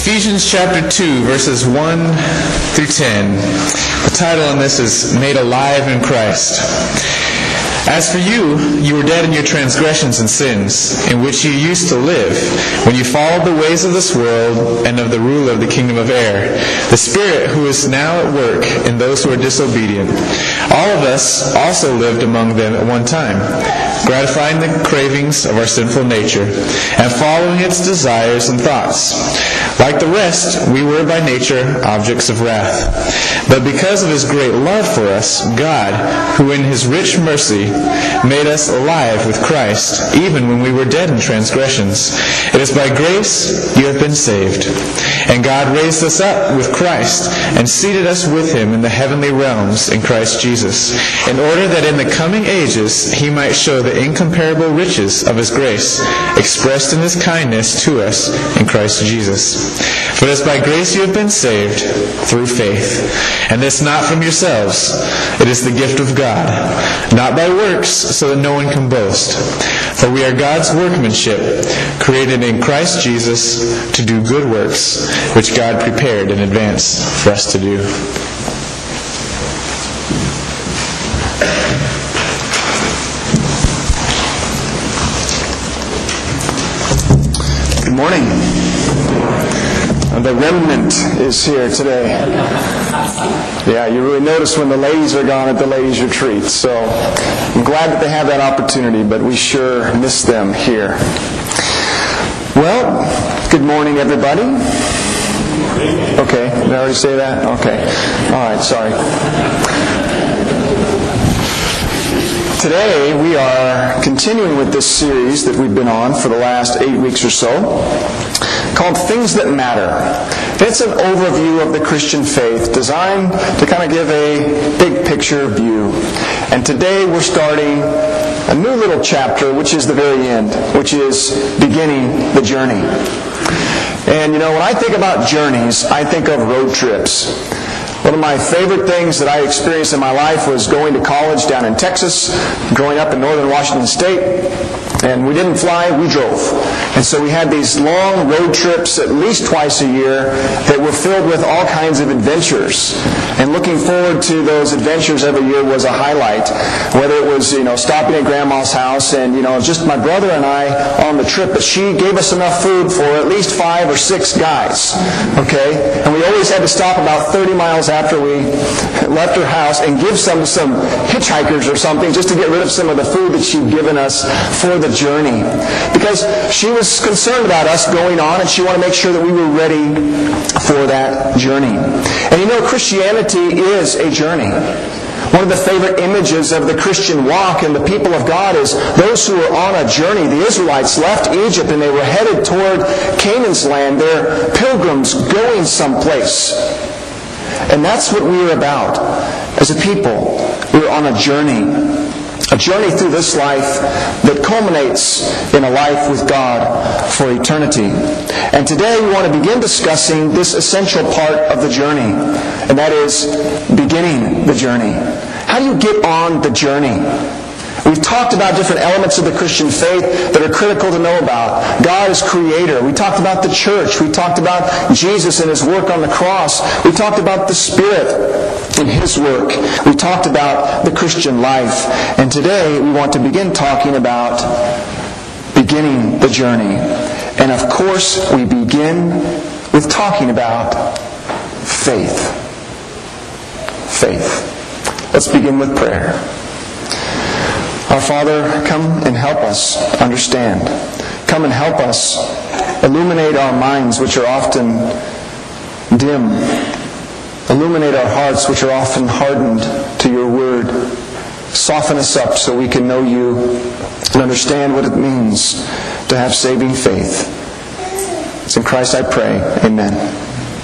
Ephesians chapter 2, verses 1 through 10. The title on this is Made Alive in Christ. As for you were dead in your transgressions and sins, in which you used to live, when you followed the ways of this world and of the ruler of the kingdom of air, the Spirit who is now at work in those who are disobedient. All of us also lived among them at one time, gratifying the cravings of our sinful nature, and following its desires and thoughts. Like the rest, we were by nature objects of wrath. But because of His great love for us, God, who in His rich mercy made us alive with Christ, even when we were dead in transgressions. It is by grace you have been saved. And God raised us up with Christ and seated us with Him in the heavenly realms in Christ Jesus, in order that in the coming ages He might show the incomparable riches of His grace, expressed in His kindness to us in Christ Jesus. For it is by grace you have been saved through faith, and this not from yourselves. It is the gift of God, not by works, so that no one can boast. For we are God's workmanship, created in Christ Jesus to do good works, which God prepared in advance for us to do. Good morning. The remnant is here today. Yeah, you really notice when the ladies are gone at the ladies' retreat. So I'm glad that they have that opportunity, but we sure miss them here. Well, good morning, everybody. Okay, did I already say that? Okay. All right, sorry. Today we are continuing with this series that we've been on for the last 8 weeks or so, called Things That Matter. It's an overview of the Christian faith designed to kind of give a big picture view. And today we're starting a new little chapter, which is the very end, which is beginning the journey. And when I think about journeys, I think of road trips. One of my favorite things that I experienced in my life was going to college down in Texas, growing up in northern Washington State. And we didn't fly, we drove. And so we had these long road trips at least twice a year that were filled with all kinds of adventures. And looking forward to those adventures every year was a highlight. Whether it was, stopping at Grandma's house and, just my brother and I on the trip. But she gave us enough food for at least 5 or 6 guys. Okay? And we always had to stop about 30 miles after we left her house and give some hitchhikers or something just to get rid of some of the food that she'd given us for the journey. Because she was concerned about us going on and she wanted to make sure that we were ready for that journey. And Christianity is a journey. One of the favorite images of the Christian walk and the people of God is those who are on a journey. The Israelites left Egypt and they were headed toward Canaan's land. They're pilgrims going someplace. And that's what we are about as a people. We're on a journey. A journey through this life that culminates in a life with God for eternity. And today we want to begin discussing this essential part of the journey, and that is beginning the journey. How do you get on the journey? We've talked about different elements of the Christian faith that are critical to know about. God is creator. We talked about the church. We talked about Jesus and His work on the cross. We talked about the Spirit and His work. We talked about the Christian life. And today we want to begin talking about beginning the journey. And of course we begin with talking about faith. Faith. Let's begin with prayer. Our Father, come and help us understand. Come and help us illuminate our minds, which are often dim. Illuminate our hearts, which are often hardened to your word. Soften us up so we can know you and understand what it means to have saving faith. It's in Christ I pray. Amen.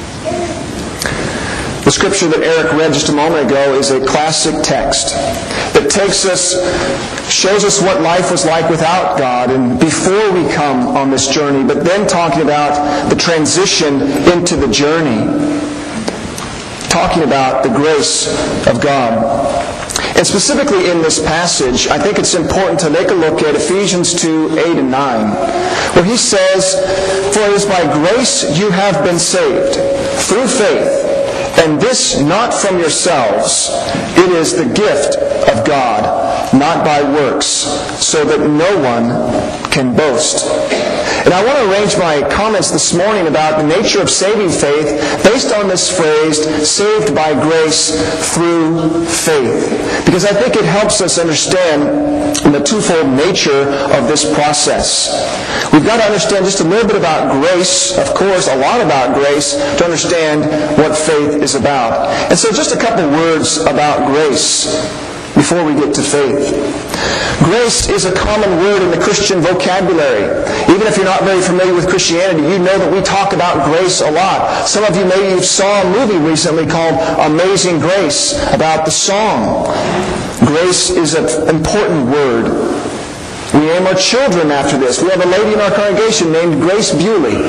The scripture that Eric read just a moment ago is a classic text that shows us what life was like without God and before we come on this journey, but then talking about the transition into the journey, talking about the grace of God. And specifically in this passage, I think it's important to take a look at Ephesians 2, 8 and 9, where he says, "For it is by grace you have been saved, through faith, and this not from yourselves. It is the gift of God, not by works, so that no one can boast." And I want to arrange my comments this morning about the nature of saving faith based on this phrase, saved by grace through faith. Because I think it helps us understand the twofold nature of this process. We've got to understand just a little bit about grace, of course, a lot about grace, to understand what faith is about. And so just a couple words about grace before we get to faith. Grace is a common word in the Christian vocabulary. Even if you're not very familiar with Christianity, you know that we talk about grace a lot. Some of you maybe saw a movie recently called Amazing Grace about the song. Grace is an important word. We name our children after this. We have a lady in our congregation named Grace Bewley.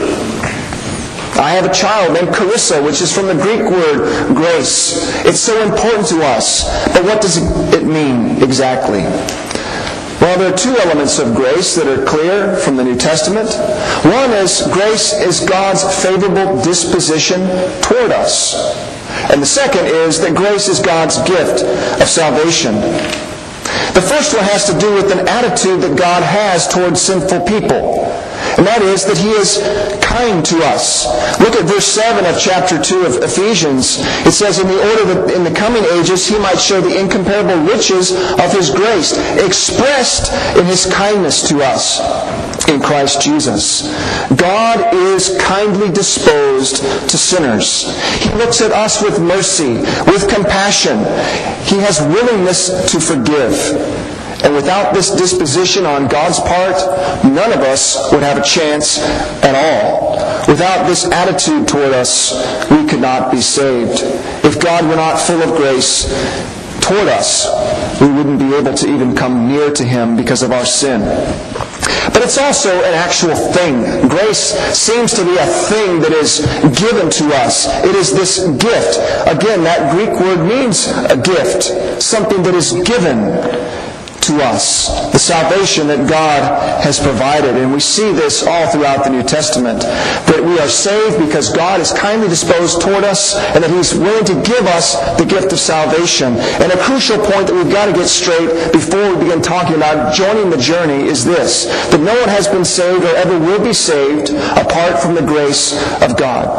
I have a child named Carissa, which is from the Greek word grace. It's so important to us. But what does it mean exactly? Well, there are two elements of grace that are clear from the New Testament. One is grace is God's favorable disposition toward us. And the second is that grace is God's gift of salvation. The first one has to do with an attitude that God has towards sinful people. And that is that He is kind to us. Look at verse 7 of chapter 2 of Ephesians. It says, "In the order that in the coming ages He might show the incomparable riches of His grace, expressed in His kindness to us in Christ Jesus." God is kindly disposed to sinners. He looks at us with mercy, with compassion. He has willingness to forgive. And without this disposition on God's part, none of us would have a chance at all. Without this attitude toward us, we could not be saved. If God were not full of grace toward us, we wouldn't be able to even come near to Him because of our sin. But it's also an actual thing. Grace seems to be a thing that is given to us. It is this gift. Again, that Greek word means a gift, something that is given to us, the salvation that God has provided. And we see this all throughout the New Testament, that we are saved because God is kindly disposed toward us and that He's willing to give us the gift of salvation. And a crucial point that we've got to get straight before we begin talking about joining the journey is this, that no one has been saved or ever will be saved apart from the grace of God.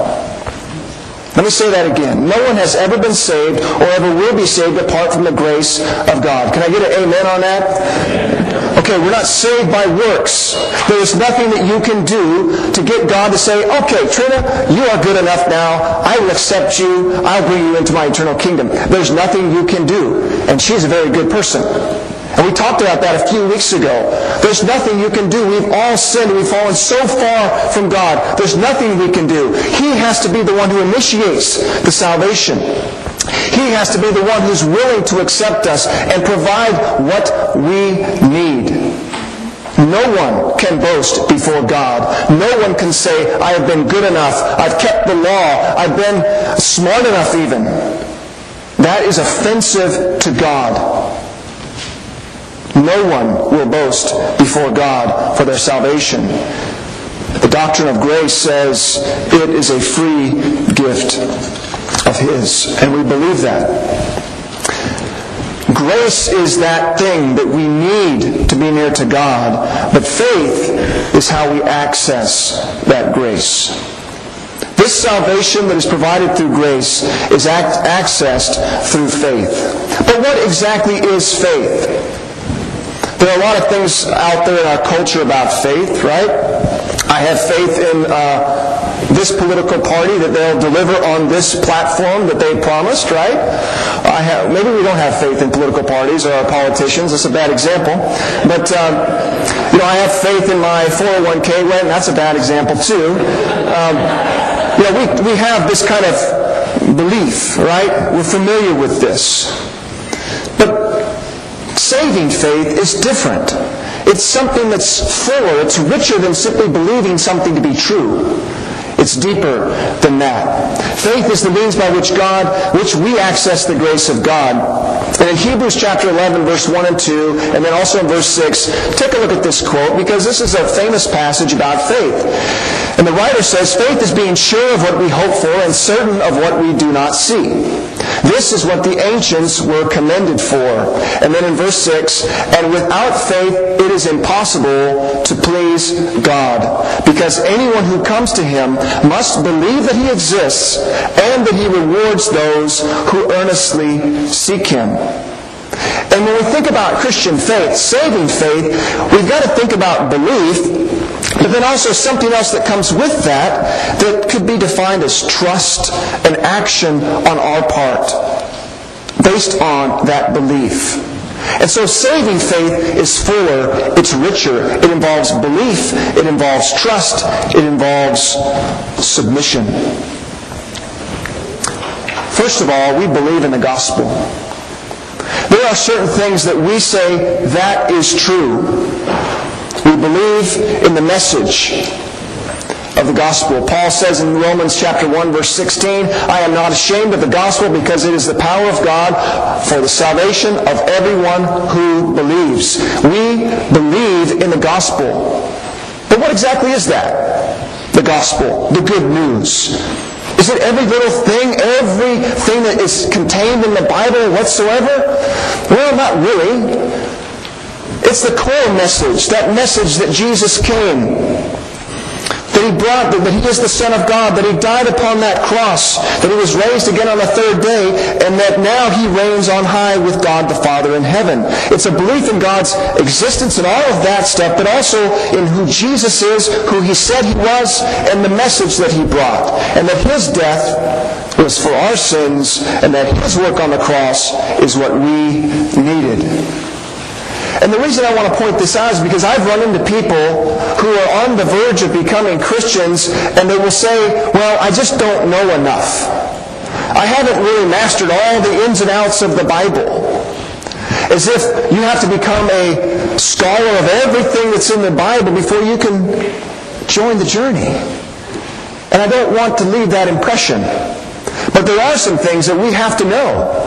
Let me say that again. No one has ever been saved or ever will be saved apart from the grace of God. Can I get an amen on that? Okay, we're not saved by works. There is nothing that you can do to get God to say, "Okay, Trina, you are good enough now. I will accept you. I'll bring you into my eternal kingdom." There's nothing you can do. And she's a very good person. And we talked about that a few weeks ago. There's nothing you can do. We've all sinned. We've fallen so far from God. There's nothing we can do. He has to be the one who initiates the salvation. He has to be the one who's willing to accept us and provide what we need. No one can boast before God. No one can say, "I have been good enough. I've kept the law. I've been smart enough even." That is offensive to God. No one will boast before God for their salvation. The doctrine of grace says it is a free gift of His, and we believe that. Grace is that thing that we need to be near to God, but faith is how we access that grace. This salvation that is provided through grace is accessed through faith. But what exactly is faith? There are a lot of things out there in our culture about faith, right? I have faith in this political party that they'll deliver on this platform that they promised, right? Maybe we don't have faith in political parties or our politicians. That's a bad example. But, I have faith in my 401k. Well, that's a bad example too. We have this kind of belief, right? We're familiar with this. But saving faith is different. It's something that's fuller, it's richer than simply believing something to be true. It's deeper than that. Faith is the means by which we access the grace of God. And in Hebrews chapter 11, verse 1 and 2, and then also in verse 6, take a look at this quote, because this is a famous passage about faith. And the writer says, faith is being sure of what we hope for and certain of what we do not see. This is what the ancients were commended for. And then in verse 6, and without faith it is impossible to please God, because anyone who comes to Him must believe that He exists and that He rewards those who earnestly seek Him. And when we think about Christian faith, saving faith, we've got to think about belief, but then also something else that comes with that could be defined as trust and action on our part, based on that belief. And so saving faith is fuller, it's richer. It involves belief, it involves trust, it involves submission. First of all, we believe in the gospel. There are certain things that we say, that is true. We believe in the message of the gospel. Paul says in Romans chapter 1, verse 16, I am not ashamed of the gospel, because it is the power of God for the salvation of everyone who believes. We believe in the gospel. But what exactly is that? The gospel, the good news. Is it every little thing, everything that is contained in the Bible whatsoever? Well, not really. It's the core message, that message that Jesus came, that He brought, that He is the Son of God, that He died upon that cross, that He was raised again on the third day, and that now He reigns on high with God the Father in heaven. It's a belief in God's existence and all of that stuff, but also in who Jesus is, who He said He was, and the message that He brought. And that His death was for our sins, and that His work on the cross is what we needed. And the reason I want to point this out is because I've run into people who are on the verge of becoming Christians, and they will say, well, I just don't know enough. I haven't really mastered all the ins and outs of the Bible. As if you have to become a scholar of everything that's in the Bible before you can join the journey. And I don't want to leave that impression. But there are some things that we have to know.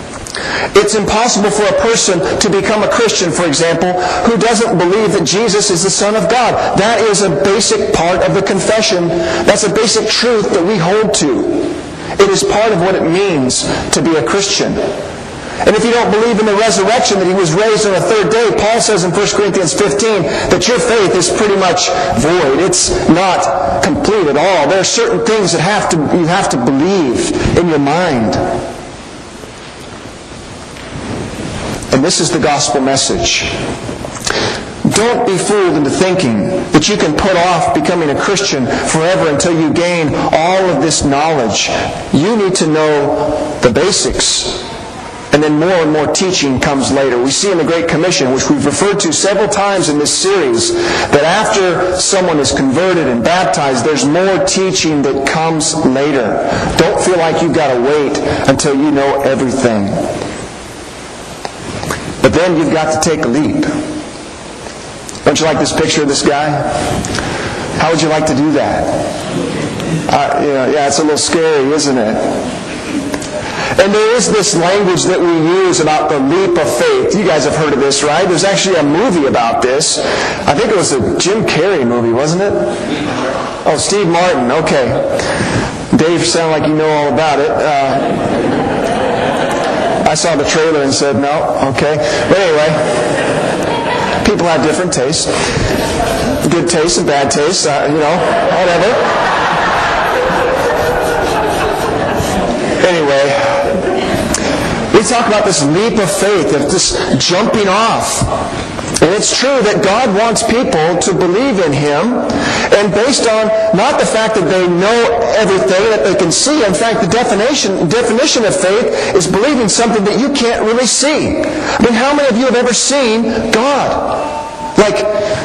It's impossible for a person to become a Christian, for example, who doesn't believe that Jesus is the Son of God. That is a basic part of the confession. That's a basic truth that we hold to. It is part of what it means to be a Christian. And if you don't believe in the resurrection, that He was raised on the third day, Paul says in 1 Corinthians 15 that your faith is pretty much void. It's not complete at all. There are certain things that you have to believe in your mind. And this is the gospel message. Don't be fooled into thinking that you can put off becoming a Christian forever until you gain all of this knowledge. You need to know the basics. And then more and more teaching comes later. We see in the Great Commission, which we've referred to several times in this series, that after someone is converted and baptized, there's more teaching that comes later. Don't feel like you've got to wait until you know everything. But then you've got to take a leap. Don't you like this picture of this guy? How would you like to do that? Yeah, it's a little scary, isn't it? And there is this language that we use about the leap of faith. You guys have heard of this, right? There's actually a movie about this. I think it was a Jim Carrey movie, wasn't it? Oh, Steve Martin. Okay. Dave, sound like you know all about it. I saw the trailer and said, no, okay. But anyway, people have different tastes. Good taste and bad taste, whatever. Anyway, we talk about this leap of faith, of this jumping off. And it's true that God wants people to believe in Him, and based on not the fact that they know everything that they can see. In fact, the definition of faith is believing something that you can't really see. I mean, how many of you have ever seen God? Like,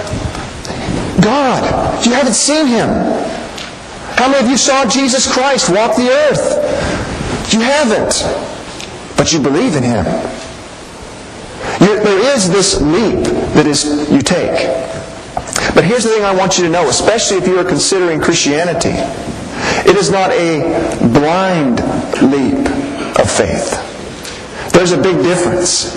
God. You haven't seen Him. How many of you saw Jesus Christ walk the earth? You haven't. But you believe in Him. There is this leap that you take. But here's the thing I want you to know, especially if you are considering Christianity. It is not a blind leap of faith. There's a big difference.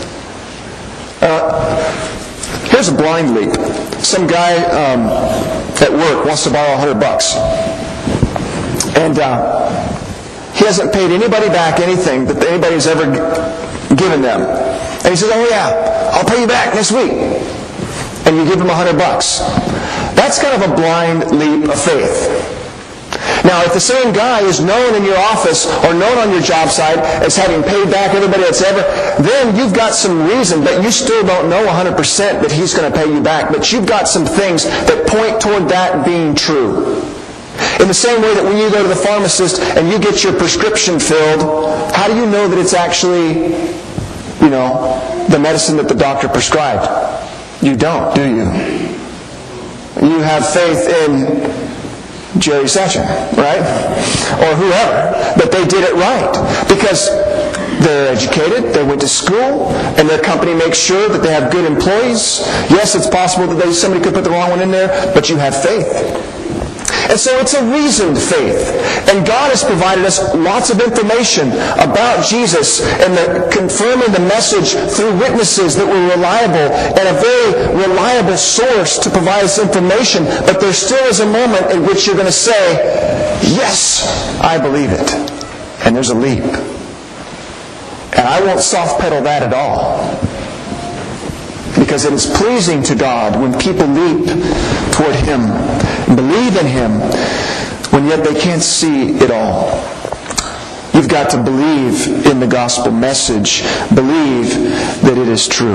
Here's a blind leap. Some guy at work wants to borrow $100. And he hasn't paid anybody back anything that anybody's ever given them. And he says, oh yeah, I'll pay you back next week. And you give him $100. That's kind of a blind leap of faith. Now, if the same guy is known in your office or known on your job site as having paid back everybody that's ever, then you've got some reason, but you still don't know 100% that he's going to pay you back. But you've got some things that point toward that being true. In the same way that when you go to the pharmacist and you get your prescription filled, how do you know that it's actually, the medicine that the doctor prescribed? You don't, do you? You have faith in Jerry Sachin, right? Or whoever, that they did it right. Because they're educated, they went to school, and their company makes sure that they have good employees. Yes, it's possible that somebody could put the wrong one in there, but you have faith. And so it's a reasoned faith. And God has provided us lots of information about Jesus and confirming the message through witnesses that were reliable and a very reliable source to provide us information. But there still is a moment in which you're going to say, yes, I believe it. And there's a leap. And I won't soft pedal that at all. Because it is pleasing to God when people leap toward Him, believe in Him, when yet they can't see it all. You've got to believe in the gospel message. Believe that it is true.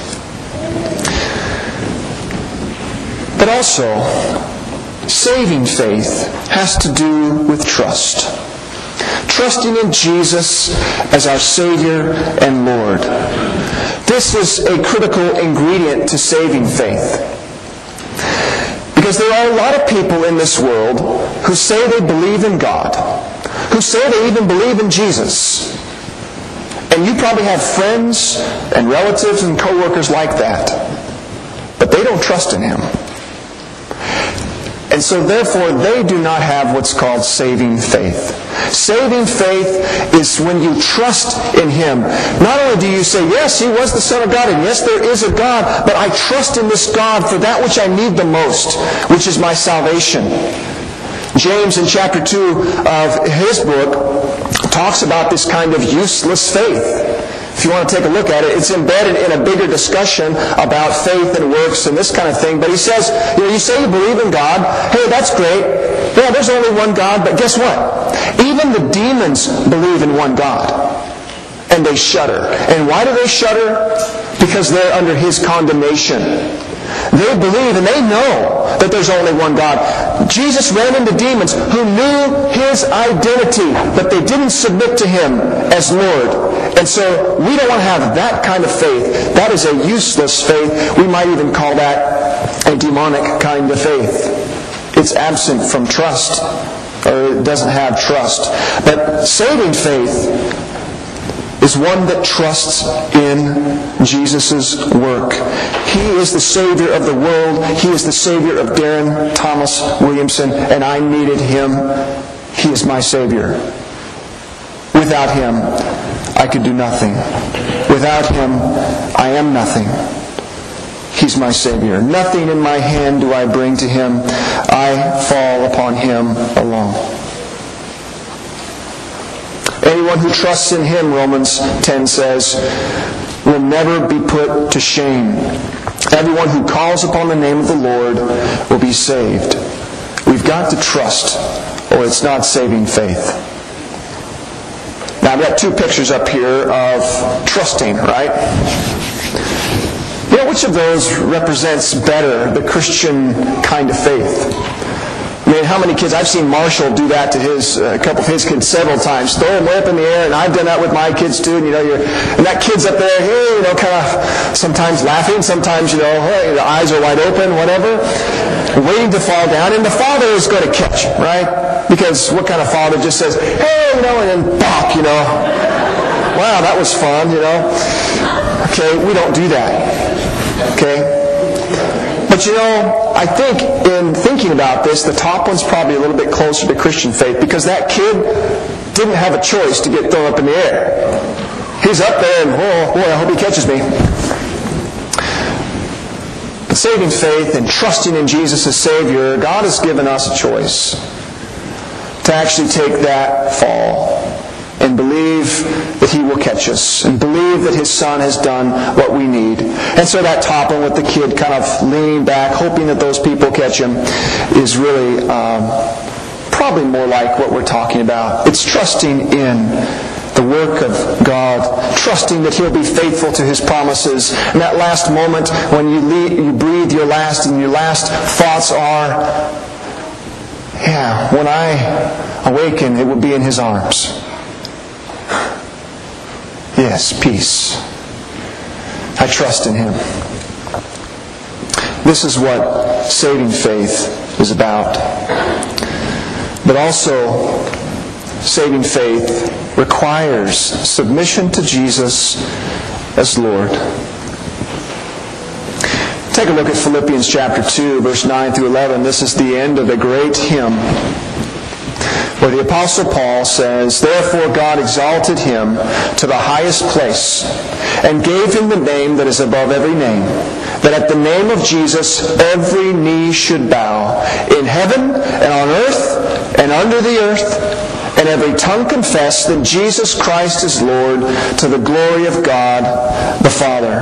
But also, saving faith has to do with trust. Trusting in Jesus as our Savior and Lord. This is a critical ingredient to saving faith. Because there are a lot of people in this world who say they believe in God, who say they even believe in Jesus. And you probably have friends and relatives and co-workers like that. But they don't trust in Him. And so therefore they do not have what's called saving faith. Saving faith is when you trust in Him. Not only do you say, yes, He was the Son of God, and yes, there is a God, but I trust in this God for that which I need the most, which is my salvation. James in chapter 2 of his book talks about this kind of useless faith. If you want to take a look at it, it's embedded in a bigger discussion about faith and works and this kind of thing. But he says, you say you believe in God. Hey, that's great. Yeah, there's only one God. But guess what? Even the demons believe in one God. And they shudder. And why do they shudder? Because they're under His condemnation. They believe and they know that there's only one God. Jesus ran into demons who knew His identity, but they didn't submit to Him as Lord. And so we don't want to have that kind of faith. That is a useless faith. We might even call that a demonic kind of faith. It's absent from trust, or it doesn't have trust. But saving faith is one that trusts in Jesus' work. He is the Savior of the world. He is the Savior of Darren Thomas Williamson, and I needed Him. He is my Savior. Without Him, I could do nothing. Without Him, I am nothing. He's my Savior. Nothing in my hand do I bring to Him. I fall upon Him alone. Anyone who trusts in Him, Romans 10 says, will never be put to shame. Everyone who calls upon the name of the Lord will be saved. We've got to trust, or it's not saving faith. Now I've got two pictures up here of trusting, right? Which of those represents better the Christian kind of faith? I mean, how many kids? I've seen Marshall do that to a couple of his kids several times. Throw them way up in the air, and I've done that with my kids too. And and that kid's up there, kind of sometimes laughing, sometimes the eyes are wide open, whatever, waiting to fall down. And the father is going to catch, right? Because what kind of father just says, hey, and then pop, wow, that was fun, Okay, we don't do that. Okay? But I think in thinking about this, the top one's probably a little bit closer to Christian faith because that kid didn't have a choice to get thrown up in the air. He's up there and, oh boy, I hope he catches me. But saving faith and trusting in Jesus as Savior, God has given us a choice to actually take that fall and believe that He will catch us and believe that His Son has done what we need. And so that top one with the kid kind of leaning back, hoping that those people catch him, is really probably more like what we're talking about. It's trusting in the work of God, trusting that He'll be faithful to His promises. And that last moment when you breathe your last and your last thoughts are, when I awaken, it will be in His arms. Yes, peace. I trust in Him. This is what saving faith is about. But also, saving faith requires submission to Jesus as Lord. Take a look at Philippians chapter 2, verse 9 through 11. This is the end of a great hymn where the Apostle Paul says, "Therefore God exalted Him to the highest place and gave Him the name that is above every name, that at the name of Jesus every knee should bow, in heaven and on earth and under the earth, and every tongue confess that Jesus Christ is Lord, to the glory of God the Father."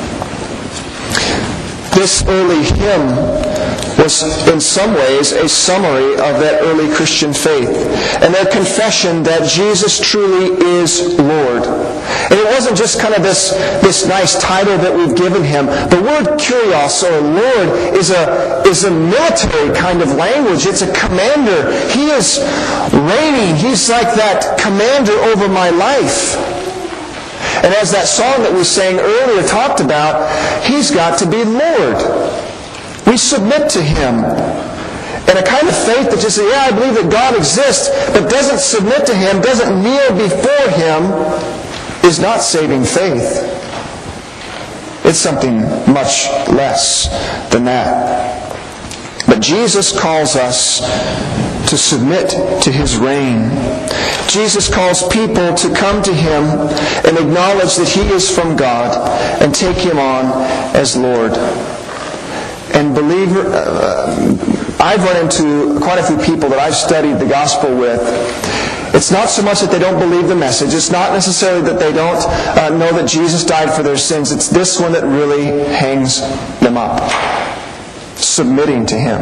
This early hymn was in some ways a summary of that early Christian faith and their confession that Jesus truly is Lord. And it wasn't just kind of this nice title that we've given Him. The word Kyrios, or Lord, is a military kind of language. It's a commander. He is reigning. He's like that commander over my life. And as that song that we sang earlier talked about, He's got to be Lord. We submit to Him. And a kind of faith that just says, I believe that God exists, but doesn't submit to Him, doesn't kneel before Him, is not saving faith. It's something much less than that. But Jesus calls us to submit to His reign. Jesus calls people to come to Him and acknowledge that He is from God and take Him on as Lord. And believer, I've run into quite a few people that I've studied the gospel with. It's not so much that they don't believe the message. It's not necessarily that they don't know that Jesus died for their sins. It's this one that really hangs them up. Submitting to Him.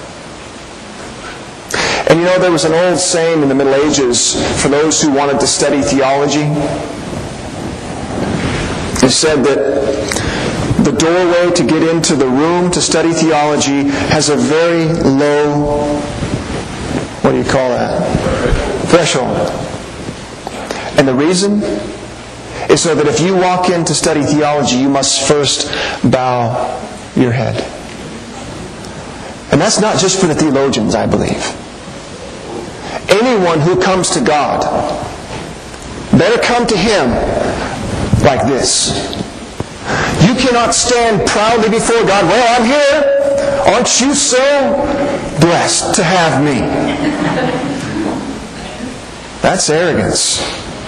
And you know, there was an old saying in the Middle Ages for those who wanted to study theology. It said that the doorway to get into the room to study theology has a very low, what do you call that? Threshold. And the reason is so that if you walk in to study theology, you must first bow your head. And that's not just for the theologians, I believe. Anyone who comes to God better come to Him like this. You cannot stand proudly before God. Well, I'm here. Aren't you so blessed to have me? That's arrogance.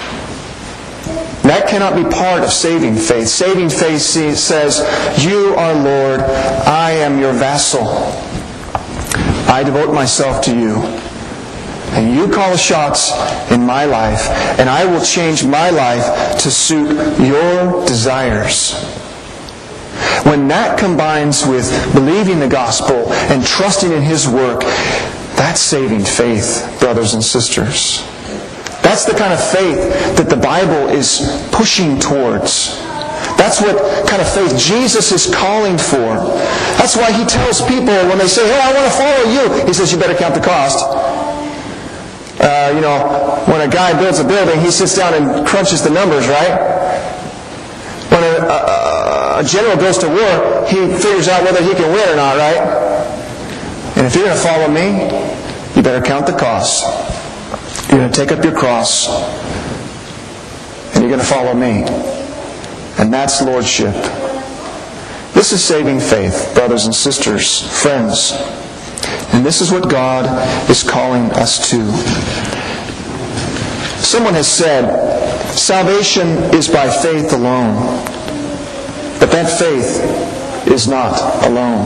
That cannot be part of saving faith. Saving faith says, You are Lord. I am your vassal. I devote myself to You. And You call the shots in my life, and I will change my life to suit Your desires. When that combines with believing the gospel and trusting in His work, that's saving faith, brothers and sisters. That's the kind of faith that the Bible is pushing towards. That's what kind of faith Jesus is calling for. That's why He tells people when they say, Hey, I want to follow You, He says, you better count the cost. When a guy builds a building, he sits down and crunches the numbers, right? When a general goes to war, he figures out whether he can win or not, right? And if you're going to follow me, you better count the cost. You're going to take up your cross, and you're going to follow me. And that's lordship. This is saving faith, brothers and sisters, friends. And this is what God is calling us to. Someone has said, salvation is by faith alone. But that faith is not alone.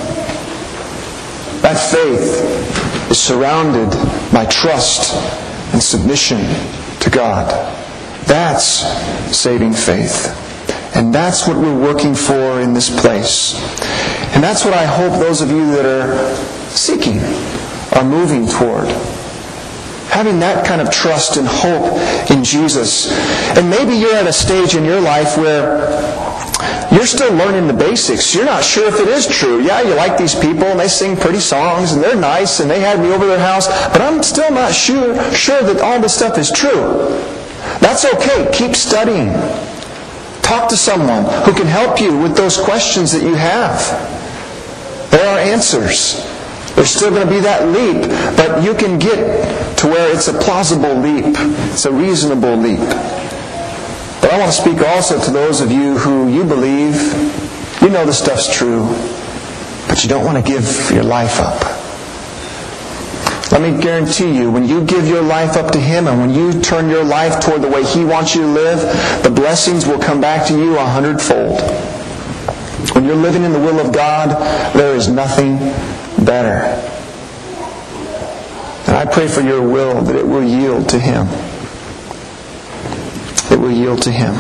That faith is surrounded by trust and submission to God. That's saving faith. And that's what we're working for in this place. And that's what I hope those of you that are seeking are moving toward. Having that kind of trust and hope in Jesus. And maybe you're at a stage in your life where you're still learning the basics. You're not sure if it is true. Yeah, you like these people and they sing pretty songs and they're nice and they had me over their house, but I'm still not sure that all this stuff is true. That's okay. Keep studying. Talk to someone who can help you with those questions that you have. There are answers. There's still going to be that leap, but you can get to where it's a plausible leap. It's a reasonable leap. But I want to speak also to those of you who you believe, you know the stuff's true, but you don't want to give your life up. Let me guarantee you, when you give your life up to Him and when you turn your life toward the way He wants you to live, the blessings will come back to you 100-fold. When you're living in the will of God, there is nothing better. And I pray for your will that it will yield to Him. It will yield to Him.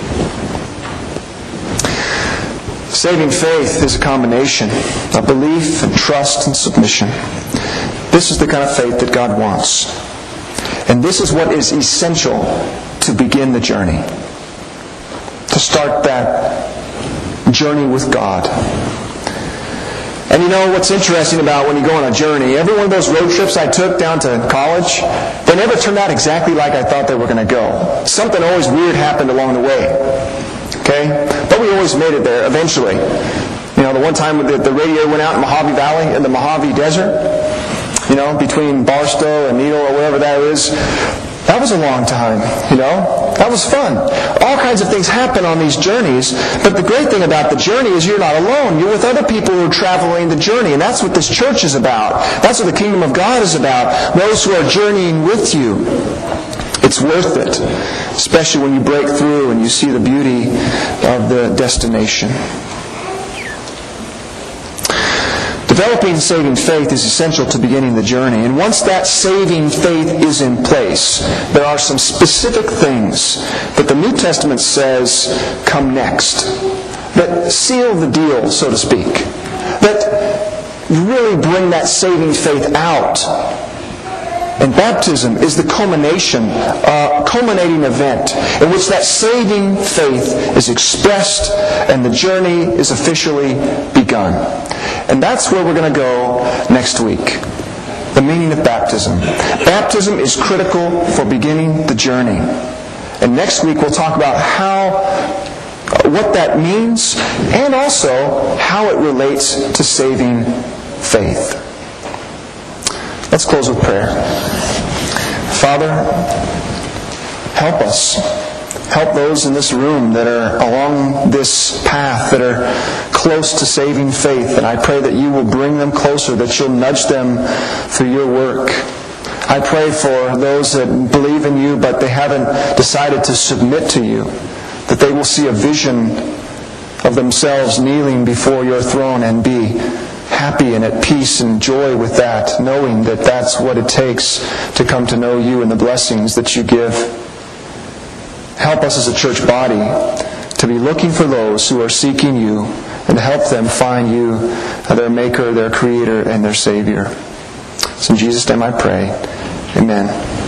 Saving faith is a combination of belief and trust and submission. This is the kind of faith that God wants. And this is what is essential to begin the journey. To start that journey with God. And you know what's interesting about when you go on a journey, every one of those road trips I took down to college, they never turned out exactly like I thought they were going to go. Something always weird happened along the way. Okay? But we always made it there eventually. You know, the one time the radio went out in Mojave Valley, in the Mojave Desert, you know, between Barstow and Needle or wherever that is. That was a long time, you know. That was fun. All kinds of things happen on these journeys, but the great thing about the journey is you're not alone. You're with other people who are traveling the journey, and that's what this church is about. That's what the kingdom of God is about. Those who are journeying with you. It's worth it, especially when you break through and you see the beauty of the destination. Developing saving faith is essential to beginning the journey. And once that saving faith is in place, there are some specific things that the New Testament says come next. That seal the deal, so to speak. That really bring that saving faith out. And baptism is the culminating event in which that saving faith is expressed and the journey is officially begun. And that's where we're going to go next week. The meaning of baptism. Baptism is critical for beginning the journey. And next week we'll talk about what that means and also how it relates to saving faith. Let's close with prayer. Father, help us. Help those in this room that are along this path, that are close to saving faith. And I pray that you will bring them closer, that you'll nudge them through your work. I pray for those that believe in you, but they haven't decided to submit to you, that they will see a vision of themselves kneeling before your throne and be happy and at peace and joy with that, knowing that that's what it takes to come to know you and the blessings that you give. Help us as a church body to be looking for those who are seeking you and to help them find you, their Maker, their Creator, and their Savior. It's in Jesus' name I pray. Amen.